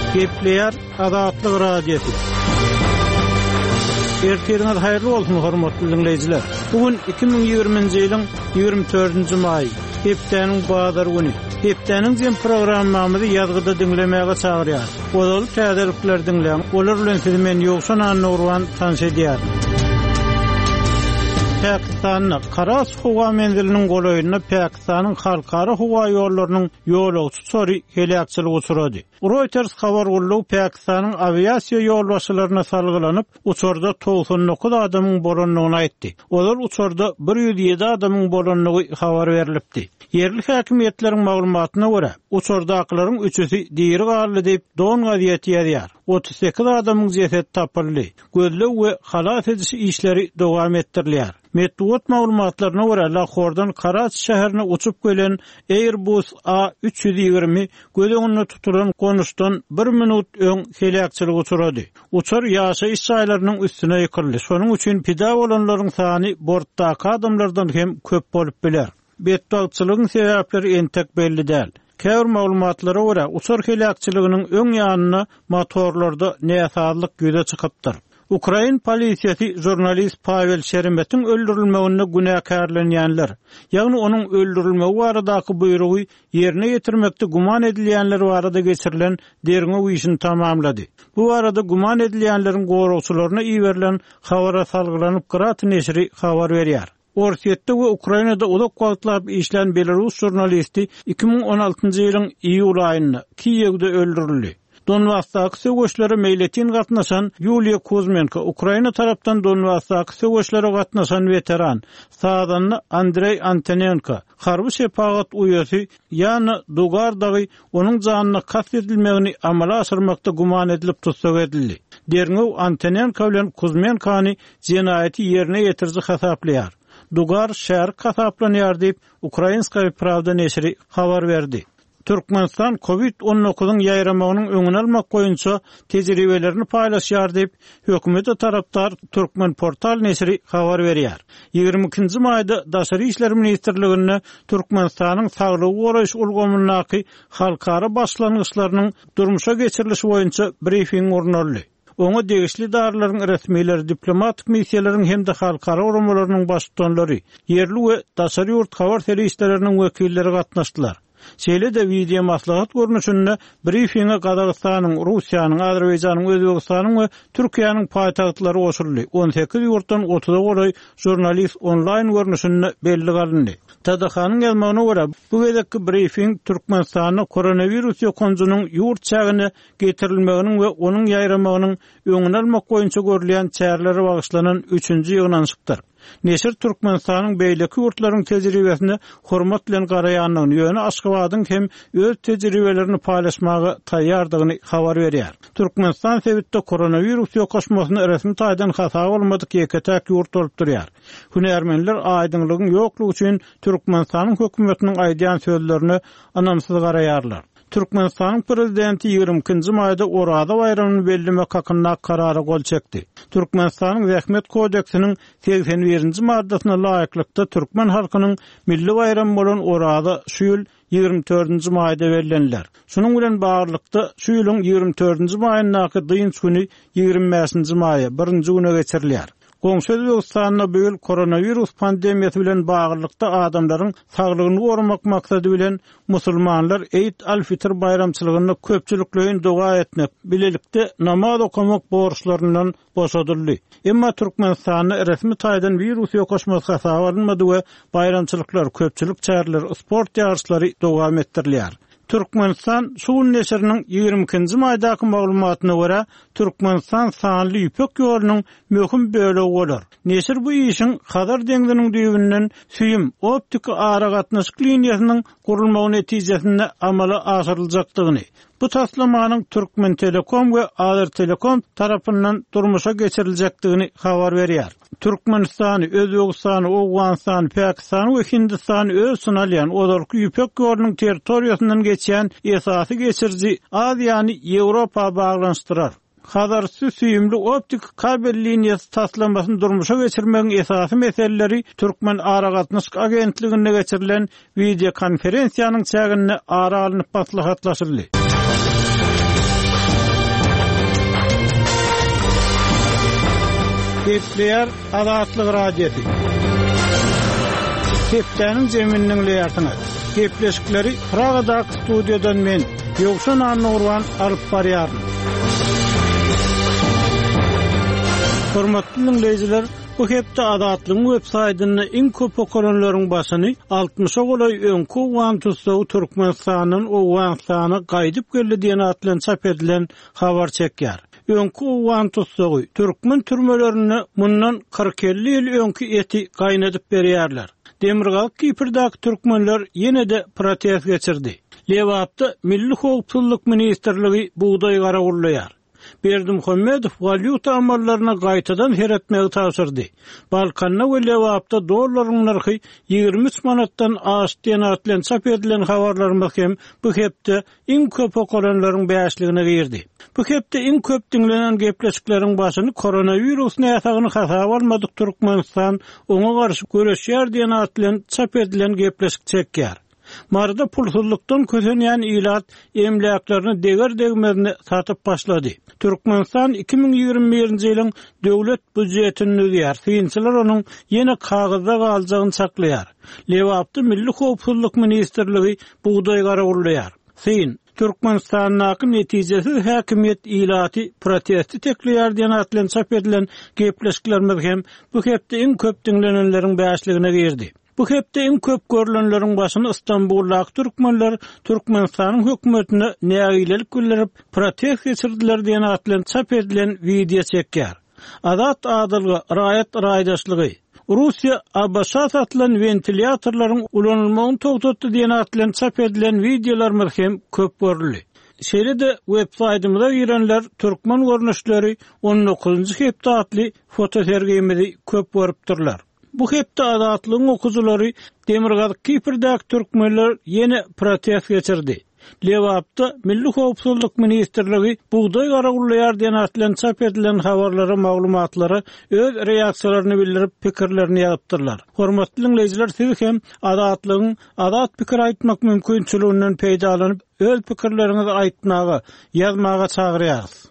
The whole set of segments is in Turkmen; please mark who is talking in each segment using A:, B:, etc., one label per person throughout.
A: Gepleyer Azatlyk Radiosu. Ertiriniz hayırlı olsun hormatly dinleyijiler. Bugün 2020-nji ýylyň 24-nji maý, hepdeniň bazar güni. Hepdeniň jem programmamyzy ýazgyda dinlemäge çagyrýar. Ol täzelikler dinleýän, olar bilen sizi men ýoksan Nurwan tanış edýär. Pakistan'da Karas Huwa menzilinin goloýunyna Pakistanyň halkara huwa ýollarynyň ýolagçy sory helakçylygy uçurady. Reuters habar boldy, Pakistanyň aviasiýa ýolbaşçylaryna salgylanyp, uçurda 99 adamyň bolanlygyny aýtdy. Olar uçurda 107 adamyň bolanlygy habar berilipdi. Yerli häkimetleriň maglumatyna görä, uçurdakylaryň 3-si diri garly diýip don gaziýeti ýazýar. 38 adamyň jesedi tapyldy. Gözlew we halat edişi işleri dowam etdirilýär. Metbuat maglumatlaryna görä, Lahordan Karachi şäherine uçup gelen Airbus A320 gödeginde tutulan konuşdan 1 minut öň helakçylygy uçurady. Uçur ýaşaýyş şaýlarynyň üstüne ýykyldy. Şonuň üçin pida bolanlaryň sany bortdaky adamlardan hem köp bolup biler. Betdagçylygyň sebäpleri entek belli däl. Käwr maglumatlara görä, uçur helakçylygynyň öň ýanyna motorlarda näsazlyk göze çykypdyr. Ukraina polisiýasy jurnalist Pavel Sheremet'in öldürilmegine günäkärlenýänler, ýagny onuň öldürilmegi baradaky buýrugy ýerine ýetirmekde guman edilýänler barada geçirilen derňe işini tamamlady. Bu barada guman edilýänleriň goragçylaryna iýerilen habara salgylanyp Krat neşri habar berýär. Orsiýetde we Ukrainada uzak wagtlap işlen Belarus jurnalisti 2016-njy ýylyň iýul aýynda Kiýewde öldürildi. Donbassdaky söwüşlere meýletin gatnaşan Yuliya Kuzmenko, Ukraina tarapdan Donbassdaky söwüşlere gatnaşan veteran Sadanly Andrey Antonenko, harby şepagat uýasy ýani Dugardagy onuň janyna kast edilmegini amala aşyrmakda guman edilip tutsak edildi. Derňew Antonenko bilen Kuzmenkony jenaýaty ýerine ýetirji hasaplaýar. Dugar şäher kasaplanýar diýip Ukrainska Pravda neşri habar berdi. Türkmenistan COVID-19 ýaýramagynyň öňüni almak goýunça tejribelerini paýlaşýar diýip hökümete tarapdar Türkmen portal neşri habar berýär. 22-nji maýda Daşary işler ministrligine Türkmenistanyň saglygy goraýyş ulgamynyňky halkara başlangyçlarynyň durmuşa geçirilişi boýunça briefing ornaldy. Oňa degişli darlaryň resmiýetleri, diplomatik missiýalaryň hemde halkara urumlarynyň başçylary, yerli we daşary ýurt habar serwisleriniň wekilleri gatnaşdylar. Şeýle-de video maslahat görnüşinde briefinge Gazagystanyň, Russiýanyň, Azerbaýjanyň, Özbegistanyň we Türkiýanyň paýtagtlary goşuldy. 18 ýurtdan 30-a goraý jurnalist onlaýn görnüşinde belli kılındy. Tadahanyň ýazmagyna görä, bu gezekki briefing Türkmenistanyň koronavirus ýokunjunyň ýurt çägine getirilmeginiň we onuň ýaýramagynyň öňüni almak goýunça görülen çärelere bagyşlanan 3-nji ýygnanşykdyr. Neşir Türkmenistanyň beýleki ýurtlaryň tejribesine hormat bilen garaýanyny ýöne Aşgabatyň hem öz tejribelerini paýlaşmagy taýýardygyny habar berýär. Türkmenistan sebitde koronavirus ýokaşmasyny resmi taýdan hasap almadyk ýeketäk ýurt bolup durýar. Hünärmenler aýdynlygyň ýoklugy üçin Türkmenistanyň hökümetiniň aýdýan sözlerini anamsyz garaýarlar. Türkmenistanyň prezidenti 22-nji maýda Orada baýramyny bellemek hakynda karara gol çekdi. Türkmenistanyň Zähmet kodeksiniň 81-nji maddasyna laýyklykda türkmen halkynyň milli baýram bolan Orada şu ýyl 24-nji maýda bellenler. Şunuň bilen baglykda şu ýylyň 24-nji maýynaky dynç güni 25-nji maýa 1-nji güne geçirilýär. Goňşy Özbegistanyna böl koronavirus pandemiýasy bilen baglykda adamlaryň saglygyny gorumak maksady bilen musulmanlar Eid al-Fitr bayramçylygyny köpçülikleýin doga etmek, bilelikde namaz okumak borçlaryndan boşadyldy. Emma Türkmenistanyň resmi taýdan virus ýokaşmasy hasap alınmady we bayramçylyklar, köpçülik çäreleri, sport ýarşlary dowam etdirilýär. Türkmenistan Şuun neşriniň 22-nji maýdaky maglumatyna görä, Türkmenistan sanly ýüpek ýolunyň möhüm bölegi bolar. Neşir bu işin Hazar deňziniň düýbünden süýüm optik ara gatnaşyk liniýasynyň gurulmagy netijesinde amala aşyryljakdygyny, bu taslamanyň Türkmen Telekom we Azer Telekom tarapyndan durmuşa geçiriljekdigini habar berýär. Türkmenistany, Özbegistany, Owganistany, Pakistany we Hindistany öz sunalýan olarky ýüpek ýolunyň territoriýasyndan geçýän esasy geçirji Aziýany Ýewropa baglanşdyrar. Hazar süýümli optik kabel liniýasy taslamasyny durmuşa geçirmegiň esasy meseleleri Türkmen ara gatnaşyk agentliginde geçirilen video konferensiýanyň çägine ara alınıp maslahatlaşyldy. Gepleyer Azatlyk Radiosu. Keptäniň jeminiň leýatyny. Gepleşikleri Pragadak studiýadan men Ýogşan Annurwan alyp barýarym. Hormatly dinleýijiler, bu hepde Azatlyň websaýtyny iň köp okuranlaryň başyny 60-a golay öňkü Wantusy Türkmenistanyň o Wanstany gaýdyp geldi diýen atlan çap edilen habar çekýär. Öňkü Wantusy türkmen türmelerini mundan 40 ýyl öňkü eti gaýnadyp berýärler. Demirgalyk Kiprdak türkmenler ýene de protest geçirdi. Lewapda Milli Howpsuzlyk Ministrligi buğday garagurlaýar. Berdimuhammedow valyuta amallaryna gaýtadan heretmegi tapşyrdy. Balkanna we Lewapda dollaryň narhy 23 manatdan aşdýan atlan çap edilen habarlarymyz hem bu hepde iň köp okuranlaryň bäşligine girdi. Bu hepde iň köp dinlenen gepleşikleriň başyny koronavirus näsagyny hasaba almadyk Türkmenistan oňa garşy göreşýär diýen atlan çap edilen gepleşik çekýär. Marda pulsuzlukdan kösenýän ilat emläklerini deger-degmerini satyp başlady. Türkmenistan 2021-nji ýylyň döwlet budjetini ödýär. Synçylar onuň ýene kagazda galjagyny saklaýar. Lewapda Milli Howpsuzlyk Ministrligi buğday garagurlaýar. Türkmenistanyň netijesi häkimiýet ilaty protesti tekleýär diýen atlan çap edilen gepleşiklerimiz hem bu hepde iň köp dinlenenleriň bäşligine girdi. Bu hepde iň köp görülenleriň başyny Istanbuldaky türkmenler Türkmenistanyň hökümetine nägilelik bildirip protest geçirdiler diýen atlan çap edilen video çekýär. Azat adyly raýat raýdaşlygy Russiya Abbasat atlan ventilatorlaryň ulanylmagyny togtatdy diýen atlan çap edilen videolar hem köp görüldi. Şeýle-de websaýtymyza girenler türkmen görnüşleri 19-njy hepde atly fotosergimizi köp görüpdirler. Bu hepde Azatlyň okuwçylary Demirgalyk Kiprdak türkmenler ýene protest geçirdi. Lewapda Milli Howpsuzlyk Ministrligi buğday garagurlaýar diýen atlan çap edilen habarlara maglumatlary öz reaksiýalaryny bildirip pikirlerini ýazypdyrlar. Hormatly dinleýijiler, siz hem Azatlyň azat pikir aýtmak mümkinçiliginden peýdalanyp öz pikirleriňizi aýtmagy, ýazmaga çagyrýarys.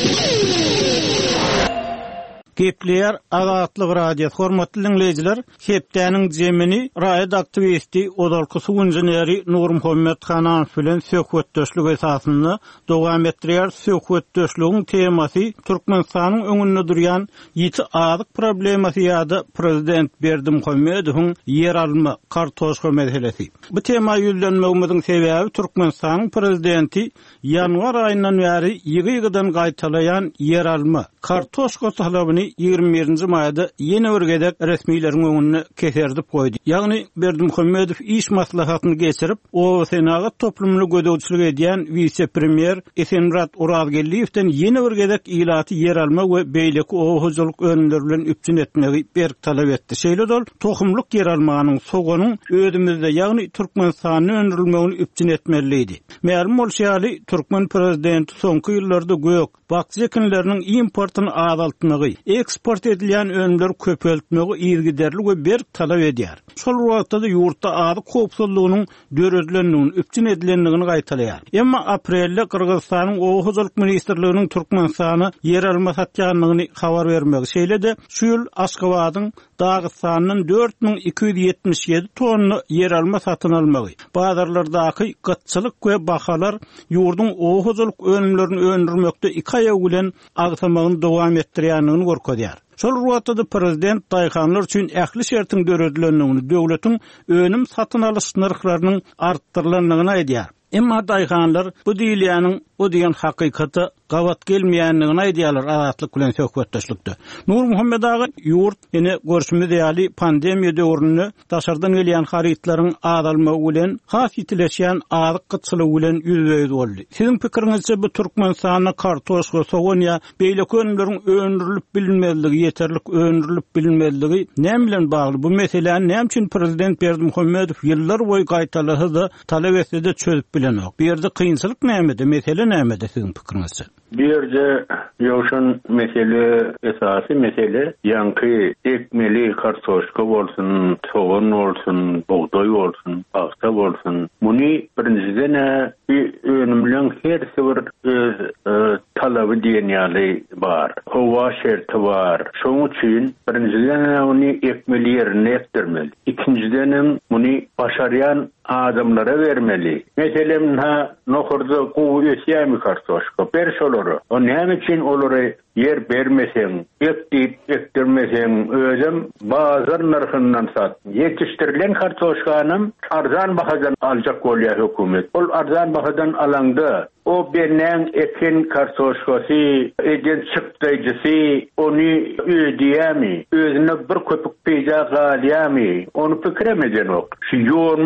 A: Gepleyer Azatlyk Radiosu. Hormatly dinleýijiler, hepdäniň jemini raýat aktivisti Odalky suw inženeri Nur Muhammed Hanan bilen söhbetdeşlik esasynda dowam etdirýär. Söhbetdeşligiň temasy Türkmenistanyň öňünde durýan ýiti azyk problemasy ýa-da prezident Berdimuhammedowyň yer alma kartoşka meselesi. Bu tema ýüzlenmegimiziň sebäbi Türkmenistanyň prezidenti ýanwar aýyndan bäri ýygy-ýygydan gaýtalayan yer alma kartoşka talabyny 21-nji maýda ýene bir gedek resmiýleriň öňüne keserdip goýdy. Ýagny Berdimuhammedow iş maslahatyny geçirip, o senagat toplumyny gödäwçilik edýän vice-premier Esenrat Urazgelliýewden ýene bir gedek ilaty yer alma we beýleki owahyjylyk önümleri bilen üpçün etmegi berk talap etdi. Şeýle-de tohumlyk yer almanyň soganyň özümizde, ýagny Türkmenistanyň öndürilmegini üpçün etmeliydi. Mälum bolşaly Türkmen prezidenti soňky ýyllarda gök bakçy ekinleriniň importyny azaltmagy, eksport edilen önümleri köpeltmegi ýergiderli we berk talap edýär. Şol wagtda da ýurtda azyk howpsuzlygynyň döredlendigini, üpçün edilendigini gaýtalaýar. Emma aprelde Kyrgyzstanyň Owahyjylyk Ministrliginiň Türkmenistany yer alma satýanlygyny habar bermegi. Şeýle-de şu ýyl Aşgabatyň Dagystanyň 4277 tonna yer alma satyn almagy, bazarlardaky gıtçylyk we bahalar ýurdun owahyjylyk önümlerini öndürmekde 2 aýa bilen agzamagyny dowam etdirýändigini görkezýär. Şol wagtda da prezident daýhanlar üçin ähli şertiň döredlendigini, döwletiň önüm satyn alyş narhlarynyň artdyrylandygyny aýdýar. Emma daýhanlar bu diýilýäniň o diýen hakykaty gawat gelmeýändigini aýdýarlar Azatlyk bilen söhbetdeşlikde. Nur Muhammed ağa ýurt ene görüşmiz ýaly pandemiýa döwründe daşardan gelýän haritlaryň azalmagy bilen has ýitileşýän azyk gıtçylygy bilen ýüzbeýiz boldy. Siziň pikiriňizçe bu Türkmenistanyň kartoşka, soňa beýleki önümleriň öndürilip bilinmezligi, ýeterlik öndürilip bilinmezligi näme bilen bagly? Bu meseleni näme üçin prezident Berdimuhammedow ýyllar boýy gaýtalasy talap etse de çözüp bilenok? Bu ýerde kynçylyk näme? Mesele näme siziň pikiriňizçe?
B: Bir yerde Ýowşan mesele, esasy mesele ýanky ekmeli kartoşka bolsun, soğan bolsun, buğday bolsun, paxta bolsun. Muny birinciden bir önümlen her bir talabı diýenýäli bar. Howa şerti bar. Şoň üçin birinciden onu ekmeli ýerine ýetdirmeli. İkinciden bunu başaryan adamlara vermeli. Mesela nohurda gowy ýetýärmi kartoşka ber şolary. O näme üçin olary yer bermeseň, ektirmeseň özüm bazar narhyndan sat. Yetiştirilen kartoşkanyň arzan bahadan aljak bolýar hökümet. Ol arzan bahadan alanda o benen ekin kartoşkasy, eden çıktıjysy onu ödeyämi, özüne bir köpük peýda galýamy, onu pikiremeden ok. Şu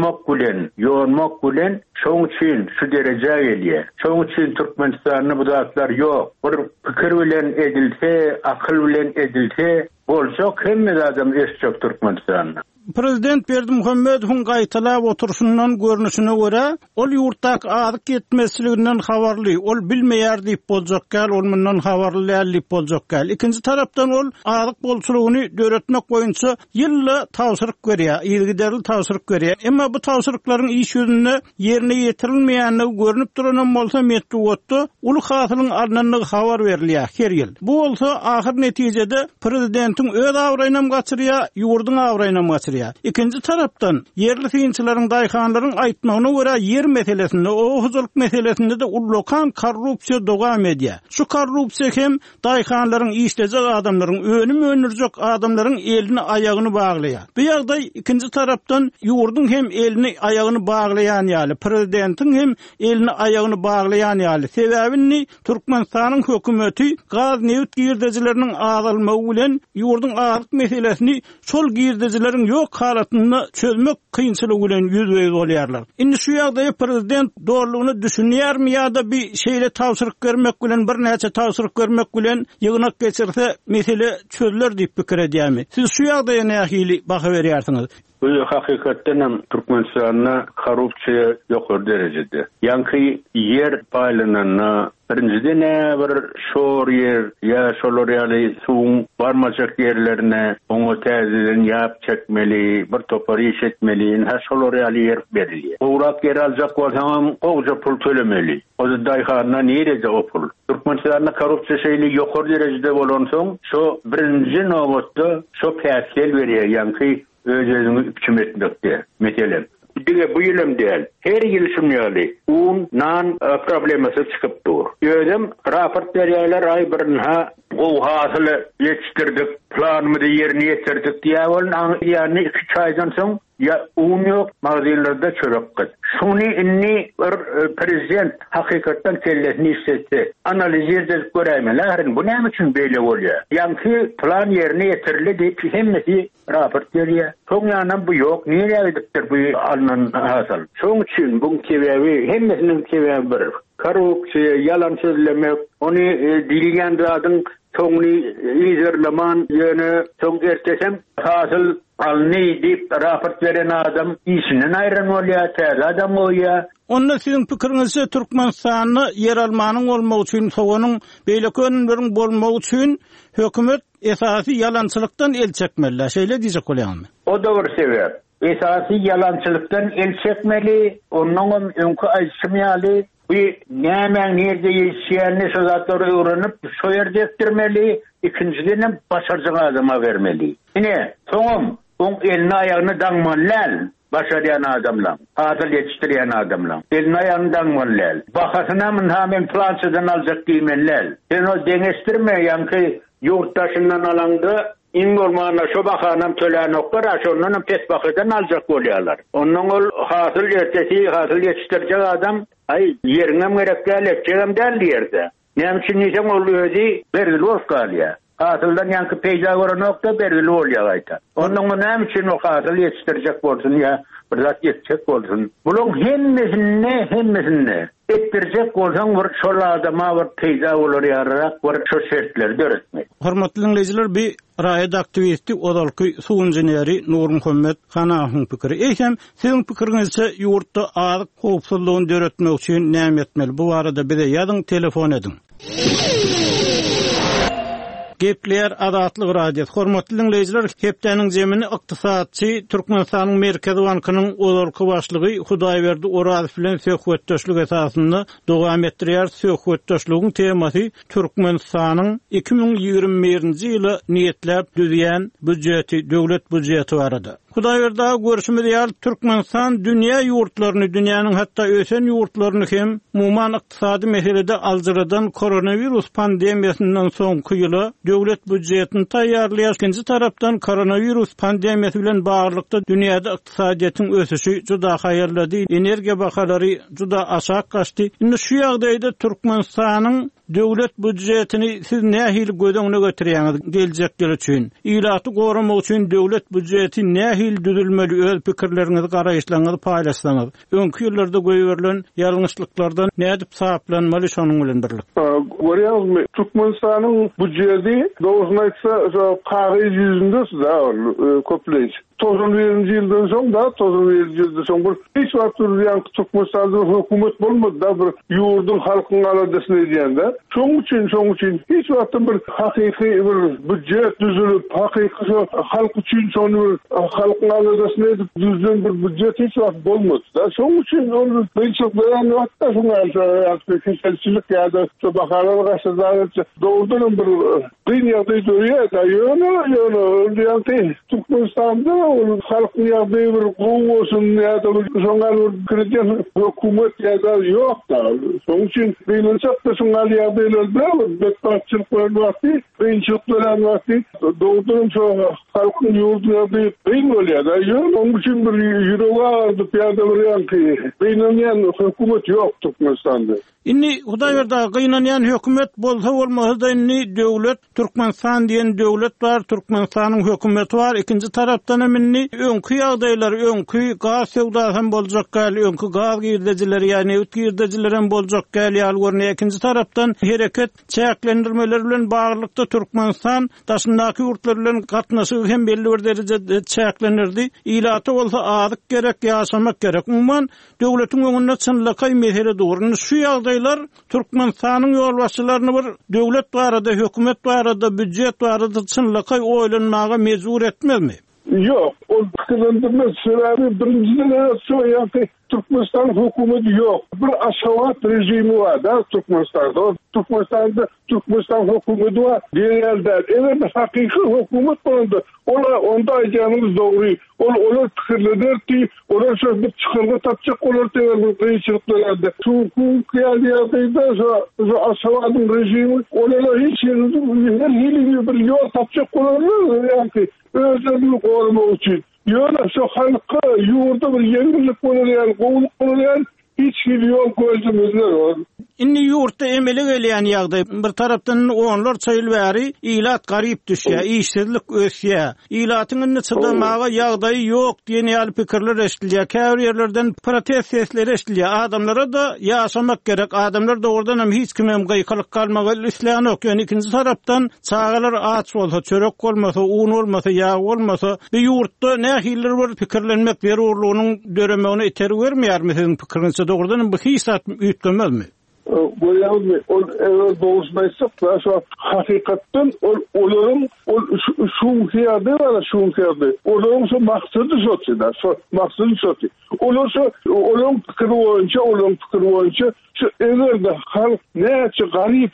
B: yoğunmak bilen şoň üçin şu derejä gelýär. Şoň üçin Türkmenistanyň bu zatlar ýok. Bir pikir bilen edilse, akyl bilen edilse, bolsa hemme adam eşçek Türkmenistanyň.
A: Prezident Berdimuhammedowyň gaýtalap oturuşundan görnüşine görä, ol ýurtdak azyk ýetmezliginden habarly, ol bilmeýär diýip boljakal, ol mundan habarly diýip boljakal. Ikinji tarapdan ol azyk bolçulugyny döretmek boýunça ýylla tawsyryk berýär, ýygyderli tawsyryk berýär. Emma bu tawsyryklaryň iş ýüzünde ýerine ýetirilmeýänligi görünüp duran bolsa metduwatda ulu hasylyň arnanlygy habar berilýär her ýyl. Bu bolsa ahir netijede prezidentiň öz awraýynam gaçyrýar, ýurdun awraýynam gaçyrýar. İkinci tarapdan yerli fiýinçilerin daýhanlaryň aýtmagyna görä yer meselesinde, o huzurluk meselesinde de ullokan korrupsiýa dogam edýär. Şu korrupsiýa hem daýhanlaryň işlejek adamlaryň önümi önürjek adamlaryň elini aýagyny baglaýar. Bu ýagdaý ikinci tarapdan ýurdun hem elini aýagyny baglaýan ýaly, prezidentiň hem elini aýagyny baglaýan ýaly. Sebäbini Türkmenistanyň hökümeti gaz neft girdejileriniň azalmagy bilen ýurdun azyk meselesini şol girdejileriň ýok halatyny çözmek kynçylygy bilen ýüzbeýiz bolýarlar. Indi şu ýagdaýda prezident doğrulugyny düşünýärmi ýa-da bir şeýle tawsyryk bermek bilen, bir näçe tawsyryk bermek bilen ýygynak geçirse mesele çözüler diýip pikir edýärmi? Siz şu ýagdaýa nähili baha berýärsiňiz?
B: Bu hakikaten Türkmenistan'da korrupsiya ýokary derejede. Ýanky yer paýlanyny birinciden bir şor yer ya şolar ýaly suwun barmajak yerlerine oňa täzeden ýap çekmeli, bir topar işetmeli, ha şolar ýaly yer berilýär. Owrak yer aljak bolsam, gowja pul tölemeli. O da daýhana nerede o pul? Türkmenistan'da korrupsiya şeýle ýokary derejede bolan soň, şo birinji nowatda şo päsel berýär, ýanky özünü hükümetindeki meselem. Dige bu ýylym däl. Her ýyl şunýaly. Nan problemasy çykyp dur. Özüm raport berýärler ay birinha o hasyly ýetişdirdik, planymyzy ýerine ýetirdik diýäwol, ýani 2 aýdan soň ya ýok magazynlarda çörek git. Şunu inni prezident hakykatdan kellesini işletse, analiz edip görämeler, bu näme üçin beýle bolýar? Ýanky plan ýerine ýetirildi diýip hemmesi raport berýär. Soň ýanam bu ýok, niýe edipdir bu alınan hasal? Şoň üçin bu kebebi hemmesiniň kebebi bir. Korrupsiýa, ýalan sözlemek, onu dilýän zadyň soňny izerleman ýöne soň ertesem hasıl alny diýip raport beren adam işinden aýran bolýar, täze adam bolýar.
A: Onda sizin pikiriňizçe Türkmenistanyň yer almanyň bolmagy üçin, sowanyň beýlekönleriň bolmagy üçin hökümet esasy ýalançylykdan el çekmeli. Şeýle diýjek bolýarmy? O
B: da bir sebäp. Esasy ýalançylykdan el çekmeli, onuň öňkü aýşymýaly. Bir näme nerede ýeşýärni şu zatlary öwrenip şu ýerde etdirmeli, ikinciden başarjak adama bermeli. Ine soňam oň elini aýagyny daňmanlar, başarýan adamlar, hasyl ýetişdirýän adamlar. Elini aýagyny daňmanlar. Bahasyna men plançadan aljak diýmenler. Sen o deňestirme ýanky ýurtdaşyndan alanda İngormana şu bakanam tölen oklar, şondan pes bakadan aljak bolýarlar. Ondan ol hasyl ertesi, hasyl ýetişdirjek adam, ay ýerine gerek däl, etjegem däl diýerde. Näme üçin niýsem ol özi bergil bolýar. Hasyldan ýanky peýda gören nokta bergil bolýar aýta. Ondan näme üçin o hasyl ýetişdirjek bolsun ýa bir zat ýetişek bolsun. Bular hemmesini etdirjek bolsaň bir şol adama bir peýda bolar ýarak bir şu şertleri döretmek.
A: Hormatly dinleýijiler, bir raýat aktivisti odalky suw inženeri Nurmuhammed Hanahyň pikiri. Eýsem, siziň pikiriňizçe ýurtda azyk howpsuzlygyny döretmek üçin näme etmeli? Bu barada bize ýazyň, telefon edin. Gepler adatlyk radio. Hormatly dinleyijiler, hepdeniň jemini ykdysatçy Türkmenistanyň Merkezi Bankynyň ozalky başlygy Hudaýberdi Orazow bilen söhbetdeşlik esasynda dowam etdirýär. Söhbetdeşligiň temasy Türkmenistanyň 2021-nji ýyly niýetlep düzýän büdjeti, döwlet büdjeti barada. Hudaýberdi görüşmede ýaly Türkmenistan dünýä ýurtlaryny, dünýäniň hatda ösen ýurtlaryny hem umuman ykdysady meselede algyradan koronavirus pandemiýasynyň soňky ýyly döwlet büdjetini taýýarlaýar. Ikinji tarapdan koronavirus pandemiýasy bilen baglykda dünýäde ykdysadyýetyň ösüşi juda haýyrlady, energiýa bahalary juda aşağı gaçdy. Indi şu ýagdaýda Türkmenistanyň döwlet büdjetini siz nähili gödöňüne götürýäňiz geljekler üçin? Ýylaty goramak üçin döwlet büdjeti nähili düzülmeli? Öz pikirleriňizi, garaýşlaryňyzy paýlaşsaňyz. Öňkü ýyllarda göýberilen ýalňyşlyklardan nädip saplanmaly şonuň bilen birlik?
C: Görýäňizmi, Türkmenistanyň büdjeti dogrusyny aýtsa, kagaz ýüzünde köpleýär. 91-nji ýyldan soň da 91-nji ýyldan soň hiç wagt ýan Türkmenistanda hökümet bolmady da bir ýurdun halkyň aladasyny edýände. Şoň üçin hiç wagt bir hakyky bir büdjet düzülüp, hakyky halk üçin şonu halkyň aladasyny edip düzgün bir büdjet hiç wagt bolmady da. Şoň üçin onu beýçoklardan wagtda şoňa keselçilik ýa-da şu bahalar gaçyzlar dowrudan bir gyn ýagdaý döýär da ýöne Türkmenistanda halkyň ýagdaýy bir gowusun ýa-da şoňa kirýän hökümet ýa-da ýok da. Şoň üçin beýlençakda şoňa ýagdaýlarda betbaçylyk bolýardy, beýçoklar bolýardy. Dowrudan şu halkyň ýurtlaryny beýin bolýar da. Şoň üçin bir ýüregi ýa-da bir beýlenýän hökümet ýok Türkmenistanda.
A: Inni Hudaýberdi gynanýan hökümet bolsa bolmasa da inni döwlet Türkmenistan diýen döwlet bar, Türkmenistanyň hökümeti bar. Ikinji tarapdan inni öňkü ýagdaýlar, öňkü gaz sewdasy boljak gali, öňkü gaz girdejileri ýani öt girdejileri hem boljak gali algorny. Ikinji tarapdan hereket çäklendirmeler bilen baglykda Türkmenistan daşyndaky ýurtlar bilen gatnaşygy hem belli bir derejede çäklenirdi. Ýylaty bolsa adyk gerek, ýaşamak gerek. Umman döwletiň öňünde çynlykay mesele dogruny şu ýagdaýlar Türkmenistanyň ýolbaşçylaryny bir döwlet barada, hökümet barada, büdjet barada çynlykay oýlanmaga mejbur etmezmi?
C: Yok, o fikirlendirme sebebi birinciden Türkmenistan hökümeti yok. Bir aşavat rejimi var da Türkmenistan'da. Türkmenistan hökümeti var. Diğerler. Evet, hakiki hökümet bulundu. Onda ayacağımız doğru. Onlar fikirlenir ki, onlar şöyle bir çıkırga tapacak olur diye kıyıçılıklarında. Hukuk kıyadiyatıydı, şu aşavatın rejimi, onlar hiç her hili bir yol tapacak olur. Yani özelliği korumak için. Yani şu halka yurda bir yenilik bulunayan, kovuluk bulunayan hiç yol gözümüzler var.
A: Inni yurtda emeli gelýän ýagdaý bir tarapdan onlar çaýylbäri ýylat garyp düşýär, işsizlik ösýär. Ýylatyň çydamaga ýagdaý ýok diýen ýaly pikirler eşdilýär. Käbir ýerlerden protest sesleri eşdilýär. Adamlara da ýaşamak gerek. Adamlar da ordan hem hiç kim hem gaýkalyk galmaga isleýän ok. Yani ikinji tarapdan çagalar aç bolsa, çörek bolmasa, un bolmasa, ýağ bolmasa, bir ýurtda nähiller bir pikirlenmek berurlugynyň döremegine iter bermeýärmi sizin pikirinizde? Doğrudan bu hisat üýtgemezmi?
C: Görýänizmi, doğrusunu aýtsak da şu hakykatdan olaryň şuňkýady bar, şuňkýady. Olaryň şu maksady şoçda, şu maksady şoçy. Olaryň pikir boýunça, şu egerde halk näçe garyp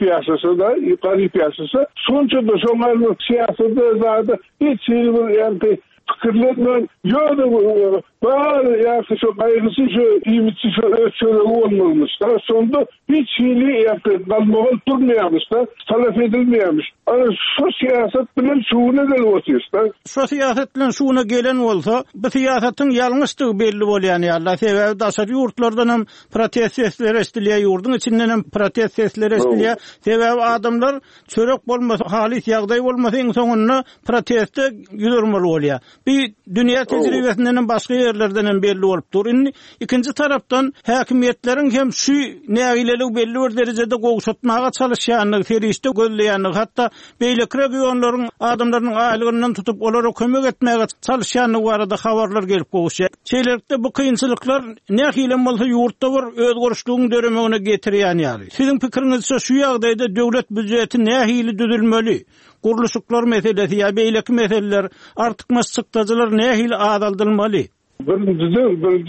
C: ýaşasa, şonça da şoňa siýasatda zada hiç ýa-da fikirlerden ýa-da bar ýa-da şu gaýgysy şu ýymitçi şöyle bolmalymış da sonda hiç hili ýa-da durmaýarmış da talap edilmeýärmiş. Ana şu siýasat bilen şuňa gelýär da.
A: Şu siýasat bilen şuňa gelen bolsa, bu siýasatyň ýalňyşdygy belli bolýan ýalar. Sebäbi daşary ýurtlardan hem protest sesleri eşdilýär, ýurdun içinden hem protest sesleri eşdilýär. Sebäbi adamlar çörek bolmasa, halis ýagdaý bolmasa, iň soňunda protestde ýürmeli bolýar. Bir dünýä tejribesinden başga ýerler haberlerden belli bolup dur. İkinci taraftan häkimetlerin hem şu nägilelik belli bir derecede gowşatmaga çalışýanyny, terişde gözleýänny, hatda beýleki regionlaryň adamlarynyň aýlygyndan tutup olara kömek etmäge çalışýanyny barada habarlar gelip gowşýar. Şeýlerde bu kynçylyklar nähile bolsa ýurtda bir özgörüşlüğün döremegine getirýän ýaly. Siziň pikiriňizçe şu ýagdaýda döwlet büdjeti nähile düzülmeli? Guruluşyklar meselesi ýa beýleki meseleler, artyk masçykdadylar nähile adaldylmaly?
C: Birinciden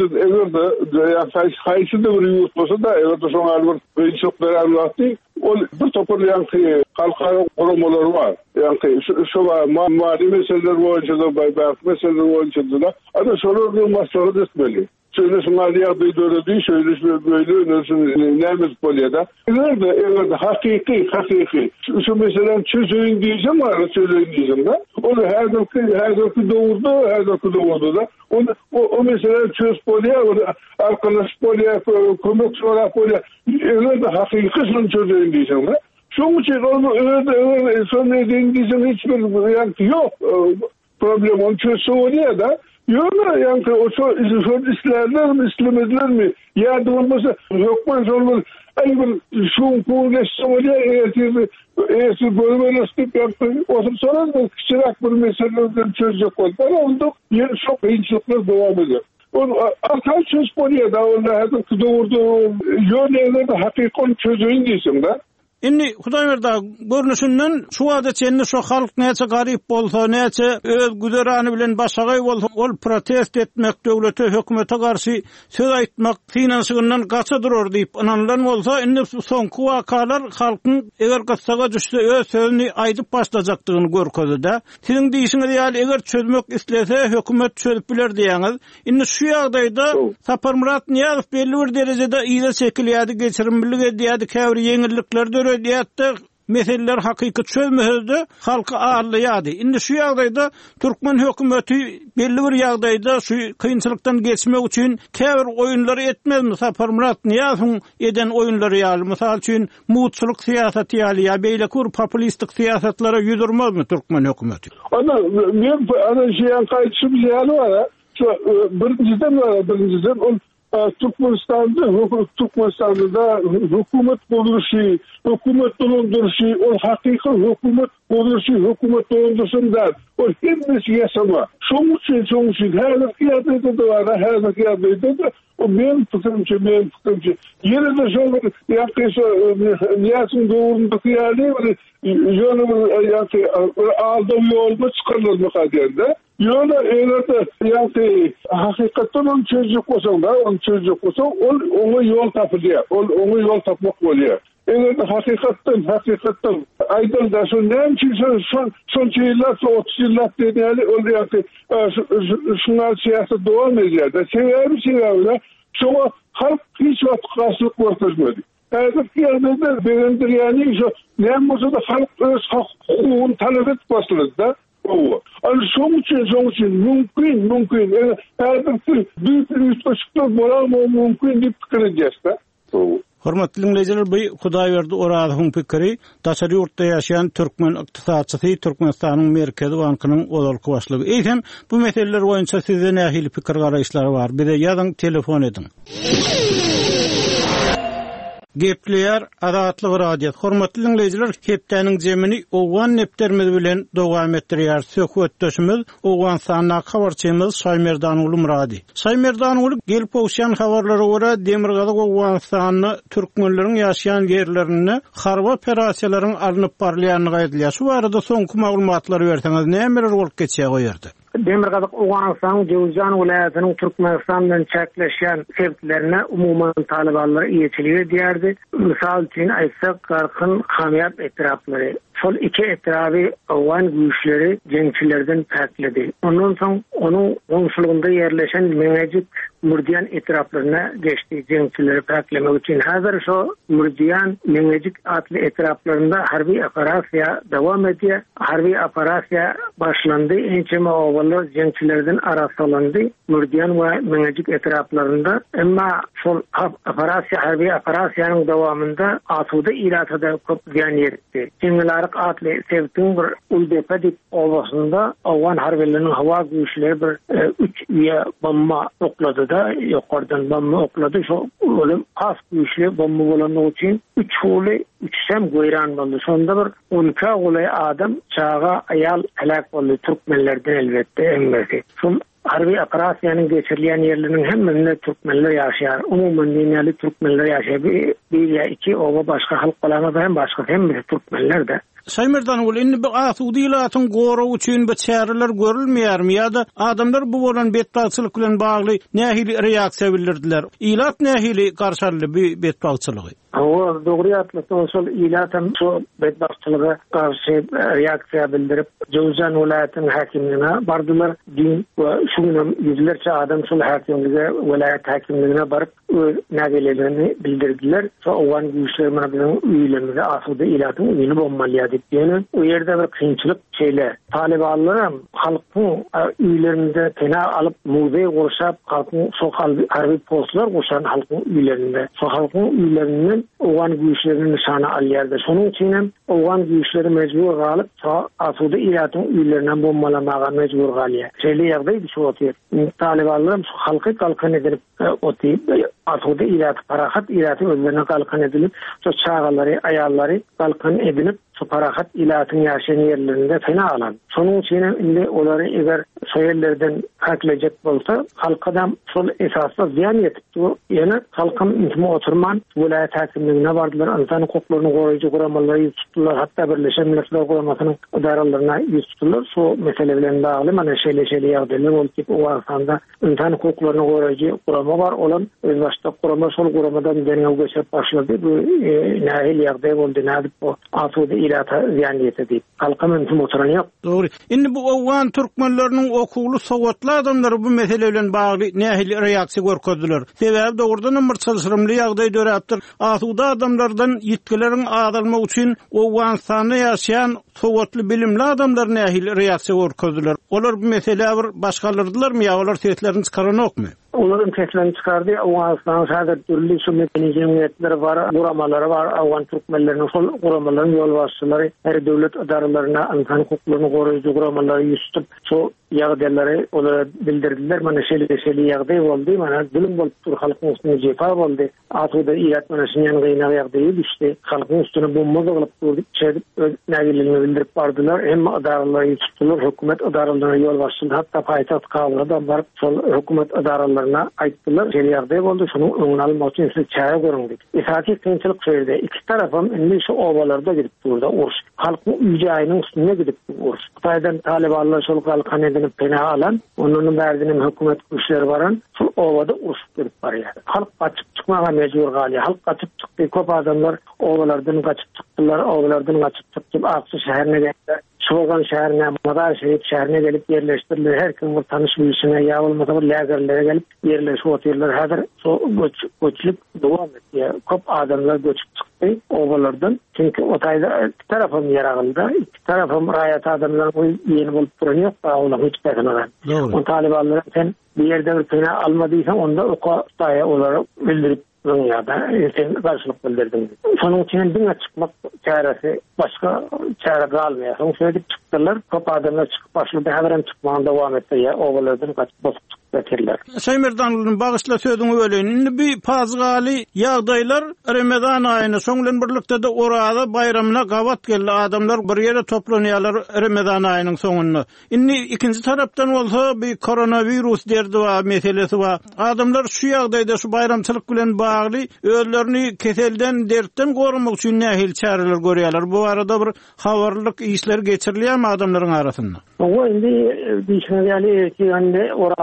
C: eger de haýsy bir ýurt bolsa da eger de şoňa bir beýçoklar alýardy, ol bir topurlayan halkara gurulmalar var. Yani şu mali meseleler boýunça da baýbak meseleler boýunça da ana şolarny maslahat etmeli. Söyleşim aliyatı döredi, söyleşim böyle neyimiz poliyada. Evet, hakiki. Şu mesela çözüyün diyeceğim var, söyleyin diyeceğim da. Onu her dakika doğurdu da. O mesela çöz poliya, arkadaş poliya, komut sonra poliya. Evet, hakiki çözüyün diyeceğim da. Şunun için onu evet, son dediğin diyeceğim hiçbir yok. Problem onu çözse oluyor da. Yok yani o son istemediler mi? Yardım olmasa yokman zorlar. Ayın şu kurgeçse oluyor. Eğer bölümleştik yaptı. O sonra da çırak bir meselelerden çözecek oldu. Onda yer çok inşaatlar devam ediyor. Artan çöz poliye da onda doğurdu. Yönlerinde hakikan çözüyün diysin de.
A: Indi Hudaýberda görnüşinden şu adetçenli şu halk näçe garyp bolsa, näçe öz güderany bilen başagay bolsa, ol protest etmek, döwlete, hökümete garşy söz aýtmak, finansyňdan gaça durur diýip ananlan bolsa, indi soňky wakalar halkyň eger gaçsaga düşse öz sözüni aýdyp başlajakdygyny görkezdi. Siziň diýişiňiz ýaly eger çözmek islese hökümet çözüp biler diýäňiz. Indi şu ýagdaýda Saparmurat Niýazow belli bir derejede ýyla çekilýärdi, geçirimlilik edýärdi, käbir ýeňillikler dörediýärdi. Meseleler hakiki çözmehdi, halka ağırlayadı. Indi şu ýagdaýda Türkmen hökümeti belli bir ýagdaýda şu kynçylykdan geçmek üçin käbir oýunlary etmezmi? Saparmurat Niýazow eden oýunlary ýaly, mysal üçin mutçylyk siýasaty ýaly, beýleki populistik siýasatlara ýüzürmezmi Türkmen hökümeti?
C: Ana men ana şeýan gaýtşym ýaly bar. Birinciden Türkmenistan'da hükümet buluruşu, hükümet bulunduruşu, o hakiki hükümet buluruşu, hükümet bulunduruşundan o hepsi yaşama. Şunun için her kıyafette de var, her kıyafette de o benim fikrimce. Yine de şöyle yaklaşık Niyazi'nin doğrundaki yerli aldığım yolda çıkarılır mukaderde. Yola eğlerde hakikaten onu çözecek olsan onu yol tapılıyor. Onu yol tapmak oluyor. Eğlerde hakikaten aydın son ne için son yıllar, 30 yıllar dediği oluyor ki şunlar siyaset devam ediyor. Sebebi şuna halk hiç vakit karşılık göstermedi. Her yerde beğendir yani ne olsa da halk öz hukukunu talep et başladı da. Ama şunun için mümkün. Her bir büyük bir üstlaşıklar mümkün deyip fikir edeceğiz de.
A: Hormatly dinleyijiler, bu Hudaýberdi Orazyň pikiri daşary ýurtda ýaşaýan türkmen ykdysatçysy, Türkmenistanyň Merkezi Bankynyň odalky başlygy. Eýsem bu meseleler boýunça sizde nähili pikir garaýşlary bar? Bize ýazyň, telefon edin. Gepleýär Azatlyk radio. Hormatly dinleyijiler, hepdeniň jemini owan nepterimiz bilen dowam etdirýär. Söhbetdeşimiz owan sanna habarçymyz Saýmerdan Uly Murady. Saýmerdan Uly gelip owşan habarlara görä Demirgazyk owan sanny türkmenleriň ýaşaýan ýerlerini harba operasiýalaryň alınıp barlýanyny gaýdylýar. Şu barada soňky maglumatlary berseňiz nämeler bolup geçýär goýardy?
D: Demirgazyk Owaňsan Jowzjan welaýatynyň Türkmenistandan çäkleşýän sebäplerine umumyň talibanlar ýetilýär diýerdi. Misal üçin aýtsak, garkyn hamýat etraflary, şol iki etraby Owan güýçleri jeňçilerden täkledi. Ondan soň onuň goňşulygynda ýerleşen Meňejik Murdiyan etraflarına geçti cenkçileri paklemek için. Hazır şu Murdiyan Mengecik adlı etraflarında harbi operasya devam ediyor. Harbi operasya başlandı. Ençeme ovalı cenkçilerden arasalandı. Murdiyan ve Mengecik etraflarında. Ama şu harbi operasyanın devamında asuda ilatada köp ziyan yetti. Cenglarik adlı sevtin bir Uldepedik ovasında avan harbilerinin hava güçleri bir 3 üye bomba okladı da yukarıdan bomba okladı. Şu ölüm az güçlü bomba olanı için 3 hulu 3 sem goyran oldu. Sonunda bir 12 olay adam çağa ayal helak oldu. Türkmenlerden elbette emmesi. Şu harbi operasyanın geçirilen yerlerinin hemmeninde Türkmenler yaşayar. Umuman dünyalı Türkmenler yaşayar. Bir ya iki ova başka halk olamaz hem başka hem de Türkmenler de.
A: Saymerdan ol indi bir asudilatın goru üçün bir çağrılar görülmeýärmi ýa-da adamlar bu bolan betbalçylyk bilen bagly nähili reaksiýa bildirdiler. İlat nähili garşarly bir betbalçylygy.
D: O doğru atlasan sol ilatam so bedbaxtılığa karşı reaksiya bildirip Jowzan vilayetinin hakimliğine bardılar. Din ve şunun yüzlerce adam sol hakimliğe vilayet hakimliğine barıp nagelerini bildirdiler. So ovan güçlerine bilen üyelerine asuda ilatam üyeni bommalya dipdiğini. O yerde bir kıyınçılık şeyle Talibanlar halkın üyelerinde tena alıp muğday koşap halkın so harbi postlar koşan halkın üyelerinde. So halkın üyelerinin ovan güçlerinin nişanı al yerde. Sonun için ovan güçleri mecbur kalıp asuda ilatın üyelerine bombalamağa mecbur kalıyor. Şeyli yerdeydi şu otuyor. Talibanlar halkı kalkan edilip otuyor. Asuda ilatı, parahat ilatı özlerine kalkan edilip çağaları, ayarları kalkan edilip parahat ilatın yaşayan yerlerinde fena alan. Sonun için onları eğer soyellerden haklayacak olsa halkadan sol esasla ziyan yetipti. Yani halkın intime oturman vilayet hakimliğine vardılar. İnsan hukuklarını koruyucu kuramaları yüz tuttular. Hatta Birleşen Milletler Kuramasının idaralarına yüz tuttular. Şu meselelerine bağlı mana şeyli yağdırlar oldu ki o aslında insan hukuklarını koruyucu kurama var olan özbaşta kurama sol kuramadan deneyim geçip başladı. Bu nahil yağdırlar oldu. Nadip o asuda ilata ziyan yetedi. Halkın intime oturan yok.
A: Doğru. Indi bu Owan Türkmenlerinin okulu sowatly adamlar bu mesele bilen bagly nähili reaksiýa görkezdiler. Sebäbi dogrudan bir çylşyrymly ýagdaý döräpdir. Asuda adamlardan ýetkilerin adalma üçin Owan sany ýaşaýan sowatly bilimli adamlar nähili reaksiýa görkezdiler. Olar bu mesele bir başgalardylarmy ýa olar seslerini çykaranokmy?
D: Onların seslerini çıkardı. Afganistan sadece türlü şu mekanizmleri var, kuramaları var. Afgan Türkmenlerinin sol kuramaların yol başçıları, her devlet idaralarına insan hukuklarını koruyucu kuramaları yüztüp şu yağdayları onlara bildirdiler. Bana şeyli yağday oldu. Bana zulüm olup dur, halkın üstüne cefa oldu. Asuda ilat bana şinyan gıyına yağdayı düştü. Halkın üstüne bomba olup durduk. Nagilini bildirip vardılar. Hem idaraları yüztüler, hükümet idaralarına yol başçılar. Hatta payitaht kavradan var. Sol hükümet idaraları ayttılar. Şeriyarda oldu. Şunu önüne almak için size çaya göründük. Esasi kıyınçılık söyledi. İki tarafım indi şu ovalarda gidip burada uğraş. Halkın ücayının üstüne gidip uğraş. Kutaydan Talibanlar şol kalkan edinip pena alan, onun verdiğinin hükümet güçleri varan şu ovada uğraş gidip var ya. Halk kaçıp çıkmağa mecbur galiba. Halk kaçıp çıktı. Kop adamlar ovalardan kaçıp çıktılar. Ovalardan kaçıp çıktıp Aksu şehrine geldiler. Şoğan şehrine, Madar Şerif şehrine gelip yerleştirdiler. Her kim bir tanış birisine ya olmasa bir lagerlere gelip yerleşip oturuyorlar. Hazır göçlük devam etti. Kop adamlar göçüp çıktı ovalardan. Çünkü otayda iki tarafım yarağıldı. İki tarafım rayat adamlar yeni bulup duran yok. Oğlan hiç beklemeden. O Talibanlara sen bir yerde bir pena almadıysan onda o kutaya olarak bildirip dünyada sen karşılık bildirdin. Sonun için dünya çıkmak çaresi başka çare kalmıyor. Son söyledip çıktılar. Kop adamlar çıkıp başladı. Hemen çıkmağına devam etti ya. Ovalardan kaçıp bozuk çıktılar.
A: Saymerdanlyň bagysla sözüňi bölen. Indi bir pazgaly ýagdaýlar Ramazan aýyny soňlan birlikde de orada bayramyna gawat geldi. Adamlar bir ýere toplanýarlar Ramazan aýynyň soňunda. Indi ikinji tarapdan bolsa bir koronavirus derdi we meselesi we adamlar şu ýagdaýda şu bayramçylyk bilen bagly özlerini keselden dertten gorumak üçin nähil çareler görýärler. Bu arada bir habarlyk işler geçirilýärmi adamlaryň arasynda?
D: O indi düşünýärler ki indi orada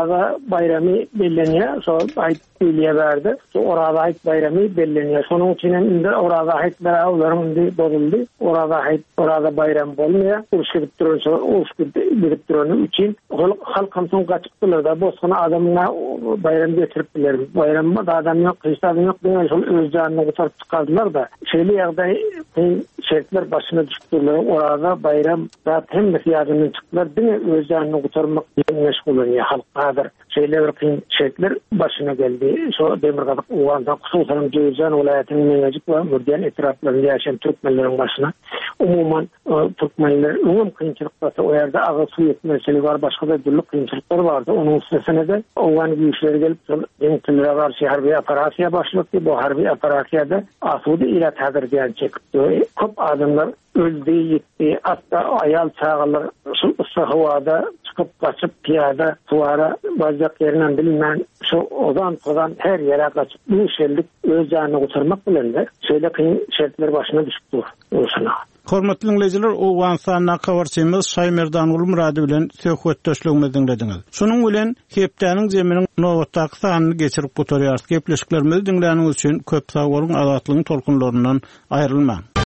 D: bayramy bellenýär. So aýt diýilýär berdi. So orada aýt bayramy bellenýär. Şonuň üçin indi orada aýtlar olaryň bozuldy. Orada bayram bolmaýar. Urşup duran üçin halkymyň gaçykdylar da bosguna adamlar bayram getiripdiler. Bayramda da adam ýok, hyçbir ýok diýen şol öz janyny gutarıp çykardylar da. Şeýle ýagdaý şertler başyna düşdiler. Orada bayram da hem ýadyny çykdylar. Diňe öz janyny gutarmak bilen meşgul bolýar halkadır. Şeýle bir şertler başyna geldi. Şo Demirgazyk uganda Kusulsan Gürjan welaýatynyň meňejik we mürdiýan etraplarynda ýaşaýan türkmenleriň başyna umuman türkmenler umum kynçylykda o ýerde aga suw etmeseli bar, başga da türlü kynçylyklar bardy. Onuň üstüne de owan güýçleri gelip ýeňtilere garşy harby operasiýa başlapdy. Bu harby operasiýada asudy ila tädir diýen çekdi. Köp adamlar öldü, gitti. Hatta ayal çağlar ısı havada çıkıp kaçıp piyada suara bacak yerinden bilinmeyen şu odan her yere kaçıp bu şerlik öz canını kurtarmak bilenler şöyle kıyın şertler başına düşüp dur.
A: Hormatly dinleyijiler, owan sanna kawarçymyz Şaymerdan Ulmurady bilen söhbetdeşligimizi dinlediňiz. Şunuň bilen Hepdeniň zeminiň nowatdaky sanyny geçirip gutarýar. Gepleşiklerimizi dinläniňiz üçin köp sag bolun, azatlygyň tolkunlaryndan aýrylmaň.